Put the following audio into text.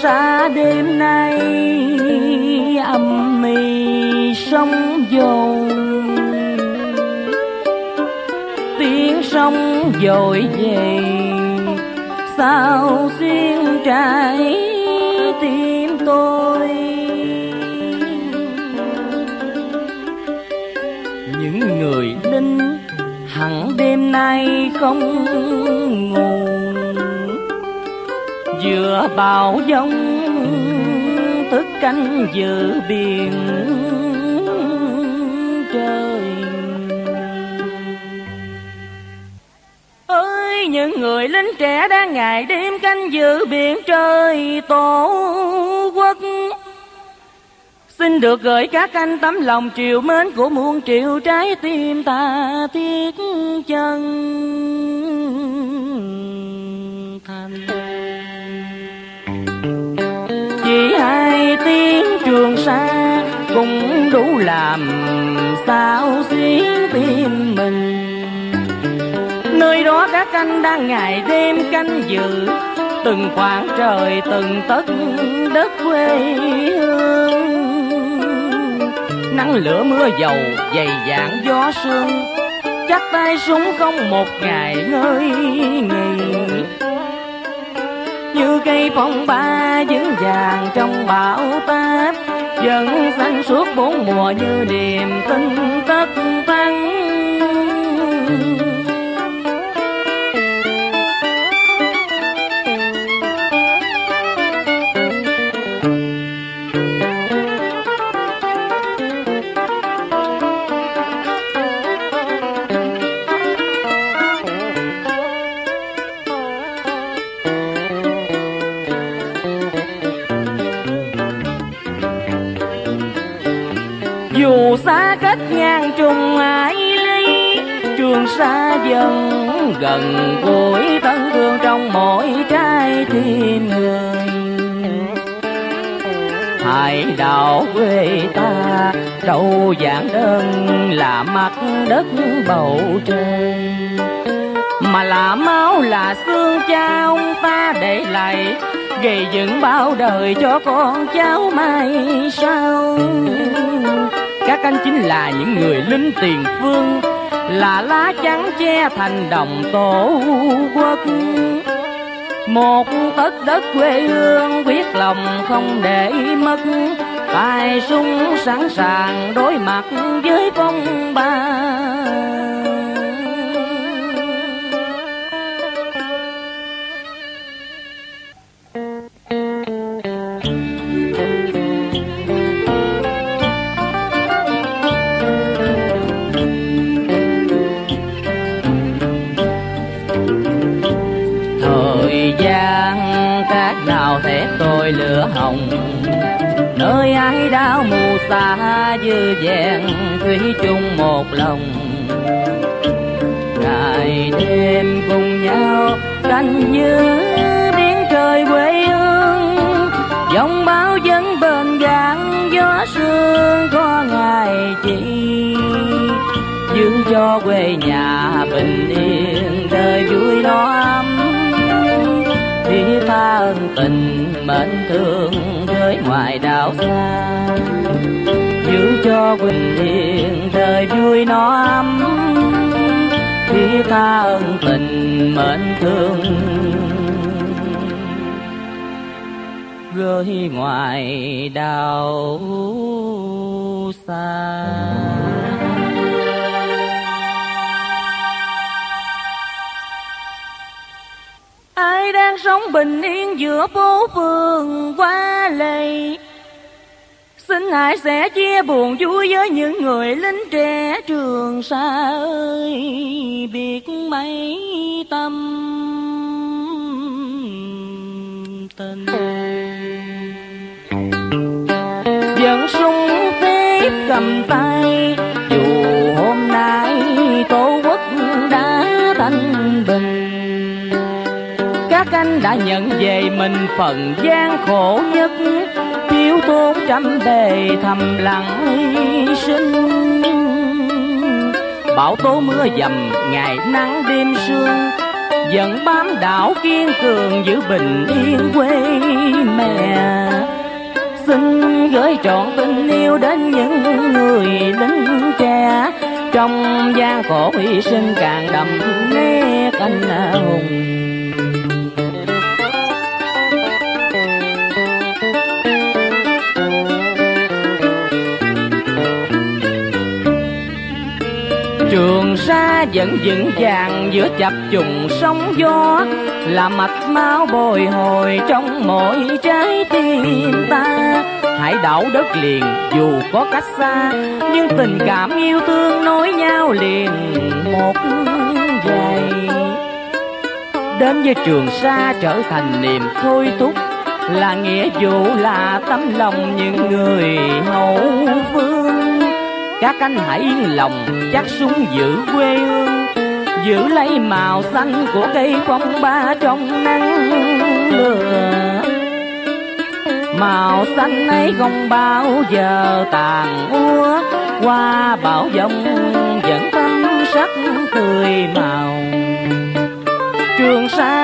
Sa đêm nay âm mì sóng dồn, tiếng sóng dội về sao xuyên trái tim tôi. Những người lính hằng đêm nay không ngủ, vừa bão giông thức canh giữ biển trời. Ơi những người lính trẻ đang ngày đêm canh giữ biển trời tổ quốc, xin được gửi các anh tấm lòng triều mến của muôn triệu trái tim ta thiết chân thành. Chỉ hai tiếng Trường Sa cũng đủ làm sao xuyến tim mình. Nơi đó các anh đang ngày đêm canh giữ từng khoảng trời từng tấc đất quê hương. Nắng lửa mưa dầu dày dạn gió sương, chắc tay súng không một ngày ngơi nghỉ. Như cây phong ba vững vàng trong bão táp, vẫn xanh suốt bốn mùa như niềm tin tất thắng. Dù xa cách ngàn trùng hải ly, Trường Sa dần gần gũi thân thương trong mỗi trái tim người. Hải đảo quê ta đâu dạng đơn là mặt đất bầu trời, mà là máu là xương cha ông ta để lại, gây dựng bao đời cho con cháu mai sau. Các anh chính là những người lính tiền phương, là lá chắn che thành đồng tổ quốc. Một tấc đất quê hương quyết lòng không để mất, tay súng sẵn sàng đối mặt với phong ba. Nào thét tôi lửa hồng, nơi ai đau mù xa dư vẹn thủy chung một lòng. Ngày đêm cùng nhau canh giữ biển trời quê hương, dòng bão vẫn bền gạn gió sương có ngày chỉ giữ cho quê nhà bình yên đời vui no ấm. Thiết tha ân tình mến thương với ngoài đảo xa, giữ cho bình yên đời vui no ấm. Thiết tha ân tình mến thương với ngoài đảo xa. Ai đang sống bình yên giữa phố phường Hoa Lệ, xin hãy sẻ chia buồn vui với những người lính trẻ Trường Sa ơi, biết mấy tâm tình. Dẫn súng tiếp cầm tay, dù hôm nay tổ quốc đã thanh bình. Các anh đã nhận về mình phần gian khổ nhất, thiếu thốn trăm bề thầm lặng hy sinh. Bão tố mưa dầm ngày nắng đêm sương, vẫn bám đảo kiên cường giữ bình yên quê mẹ. Xin gửi trọn tình yêu đến những người lính trẻ, trong gian khổ hy sinh càng đậm nét anh hùng. Trường Sa vẫn vững vàng giữa chập trùng sóng gió, là mạch máu bồi hồi trong mỗi trái tim ta. Hải đảo đất liền dù có cách xa, nhưng tình cảm yêu thương nối nhau liền một giây. Đến với Trường Sa trở thành niềm thôi thúc, là nghĩa vụ, là tấm lòng những người hậu phương. Các anh hãy yên lòng chắc súng giữ quê hương, giữ lấy màu xanh của cây phong ba trong nắng lửa. Màu xanh ấy không bao giờ tàn úa, qua bão giông vẫn thắm sắc tươi màu. Trường Sa